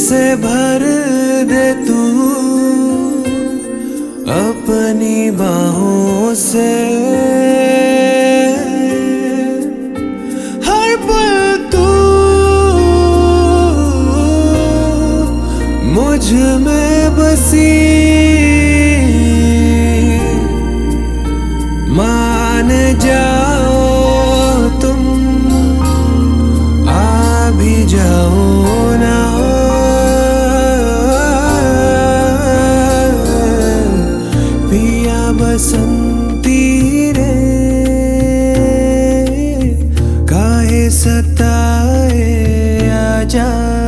से भर दे तू अपनी बाहों से, हर पल तू मुझ में बसी, मान जाओ तुम, आ भी जाओ ना, पिया बसंती रे, काहे सताए आजा।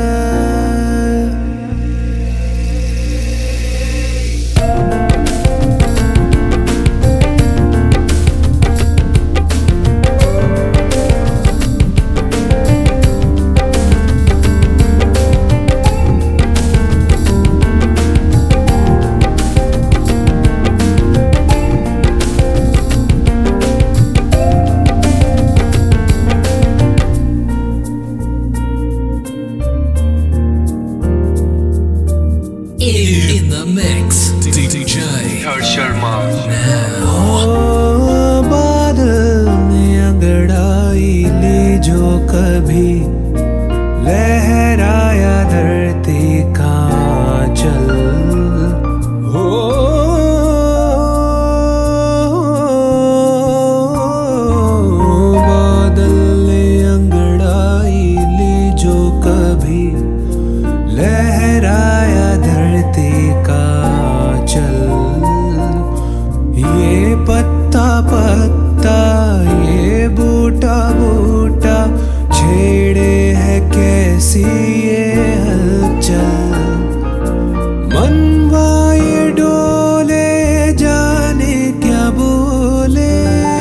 In the mix, DJ Harsh Sharma. बादल ने अंगड़ाई ले जो कभी, लहराया धरती का चल, हो बादल ने अंगड़ाई ले जो कभी, लहराया धरती का चल, ये पत्ता पत्ता ये बूटा बूटा छेड़े है कैसी ये हलचल, मनवा ये डोले जाने क्या बोले,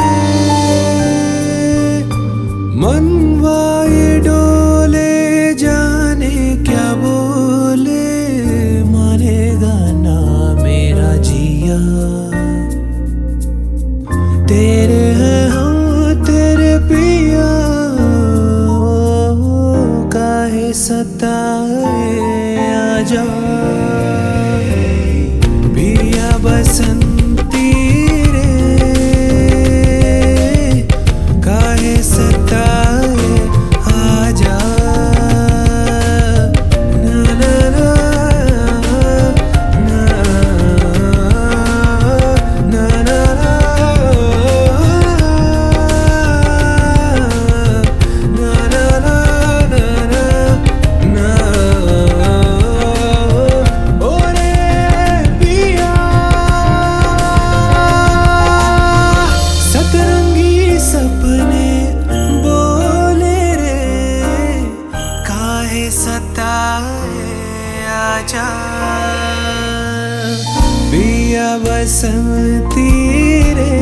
मनवा ये डोले जाने क्या बोले, मानेगा ना मेरा जिया, तेरे हैं हम तेरे पिया, काहे सताए आजा, पिया बसंती रे, काहे सताए आजा, ना ना ना ना ना ना सताए आजा, पिया बसंती रे,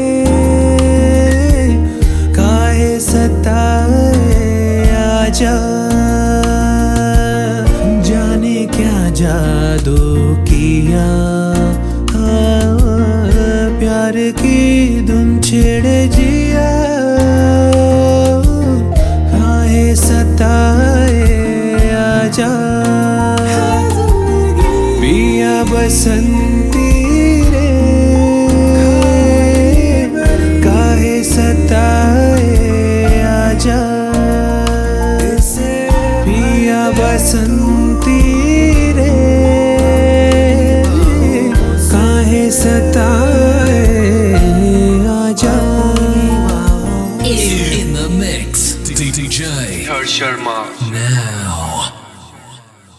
काहे सताए आजा, जाने क्या जादू किया, प्यार की धुन छेड़े जिया, काहे सताए आजा, पिया बसंती